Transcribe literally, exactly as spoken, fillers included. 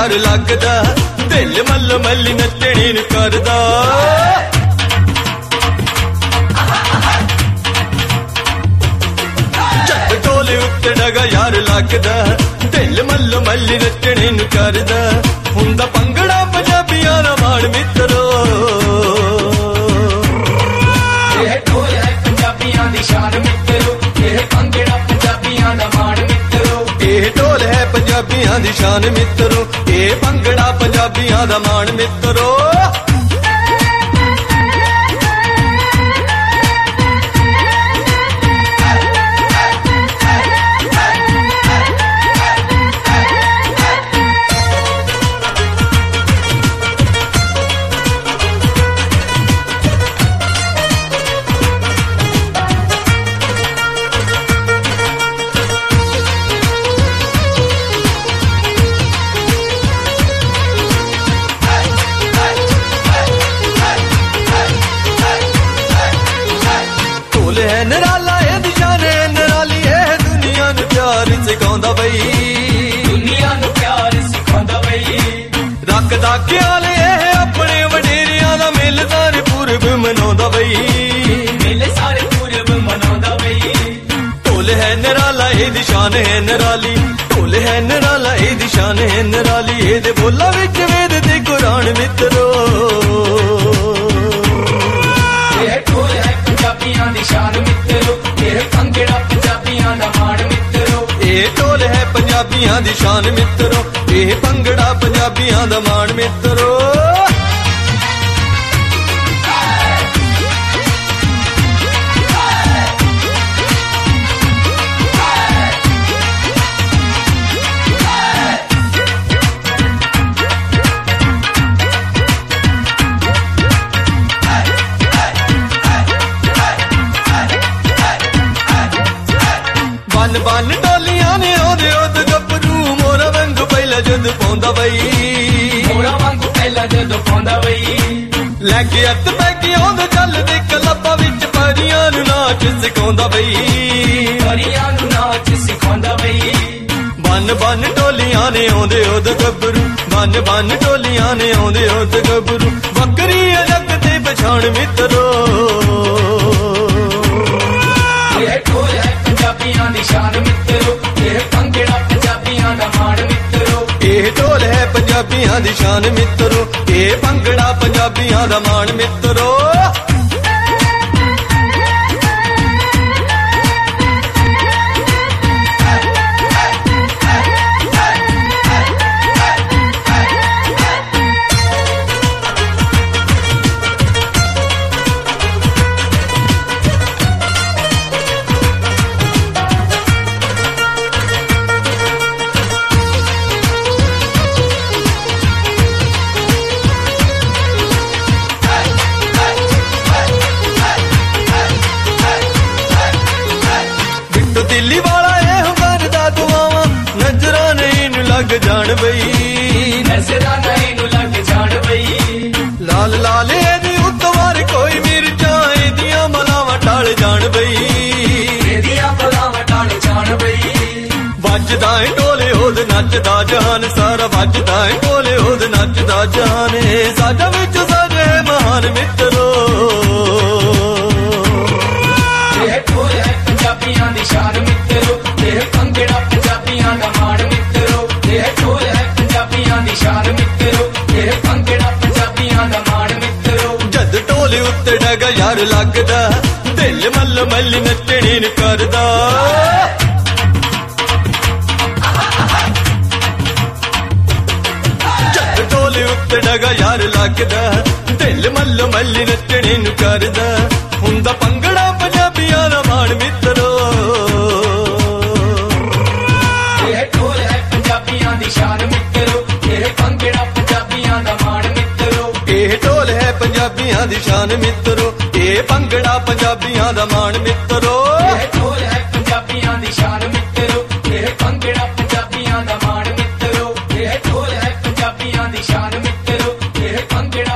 यार लगदा दिल मल मली नचने नूं करदा जद ढोले उत्ते डगा यार लगदा दिल मल मली नचने नूं करदा हुंदा भंगड़ा पंजाबियां दा माण मित्रो यह ढोल है पंजाबियां दी शान मित्रो यह भंगड़ा पंजाबियां दा माण मित्रो ਇਹ ਢੋਲ ਹੈ ਪੰਜਾਬੀਆਂ ਦੀ ਸ਼ਾਨ ਮਿੱਤਰੋ ਇਹ ਭੰਗੜਾ ਪੰਜਾਬੀਆਂ ਦਾ ਮਾਣ ਮਿੱਤਰੋ नराला ए दिशाने नराली ए दुनिया नू प्यार सिखांदा बई दुनिया नू प्यार सिखांदा बई रखदा ख्याल ए अपने वडेरियां दा मिलदार पूरब मनाउंदा बई मिल सारे पूरब मनाउंदा बई ढोल है नराला ए दिशाने है नराली ढोल है नराला ए दिशाने है नराली ए दे बोला विच वेद ते कुरान मित्रो यह ढोल है पंजाबियां दी शान मित्रो यह भंगड़ा पंजाबियां दा माण मित्रो ਇਹ ਢੋਲ ਹੈ ਪੰਜਾਬੀਆਂ ਦੀ ਸ਼ਾਨ ਮਿੱਤਰੋ ਇਹ ਭੰਗੜਾ ਪੰਜਾਬੀਆਂ ਦਾ ਮਾਣ ਮਿੱਤਰੋ बन बन टोलियां ने ओदे ओद गपरू मोरा वांगू पहला जद पौंदा बई मोरा वांगू पहला जद पौंदा बई लैके हत्थ पैके ओद चल दे कलब्बा विच परियां नूं नाच सिखाउंदा बई परियां नूं नाच सिखाउंदा बई बन बन टोलियां ने ओदे ओद गपरू बन बन टोलियां ने ओदे ओद गपरू बकरी जग ते पछाण मित्रो यह ढोल है पंजाबियां दी शान मित्रो यह भंगड़ा पंजाबियां दा माण मित्रो ਇਹ ਢੋਲ ਹੈ ਪੰਜਾਬੀਆਂ ਦੀ ਸ਼ਾਨ ਮਿੱਤਰੋ ਇਹ ਭੰਗੜਾ ਪੰਜਾਬੀਆਂ ਦਾ ਮਾਣ ਮਿੱਤਰੋ दिल्ली वाला ए करदा दुआवां नजरां नहीं नूं लग जाण बई नजरां नहीं नूं लग जाण बई लाल लाल एदी उत्तवार कोई मिर्चां एदियां मलावां टाल जाण बई एदियां मलावां टाल जाण बई वजदा ए ढोले ओद नचदा जहान सारा वजदा ए ढोले ओद नचदा जहान साडा विच साडे महान मित्रो यह ढोल है पंजाबियां दी शान मित्रो यह भंगड़ा पंजाबियां दा माण मित्रो यह ढोल है पंजाबियां दी शान मित्रो यह भंगड़ा पंजाबियां दा माण मित्रो जद ढोले उत्ते डगा यार लगदा दिल मल मली नचने नूं करदा जद ढोले उत्ते डगा यार लगदा दिल मल मली नचने नूं करदा हुंदा भंगड़ा पंजाबियां दा माण मित्रो यह ढोल है पंजाबियां दी शान मित्रो यह भंगड़ा पंजाबियां दा माण मित्रो ਇਹ ਢੋਲ ਹੈ ਪੰਜਾਬੀਆਂ ਦੀ ਸ਼ਾਨ ਮਿੱਤਰੋ ਇਹ ਭੰਗੜਾ ਪੰਜਾਬੀਆਂ ਦਾ ਮਾਣ ਮਿੱਤਰੋ यह ढोल है पंजाबियां दी शान मित्रो यह भंगड़ा पंजाबियां दा माण मित्रो यह ढोल है पंजाबियां दी शान मित्रो यह भंगड़ा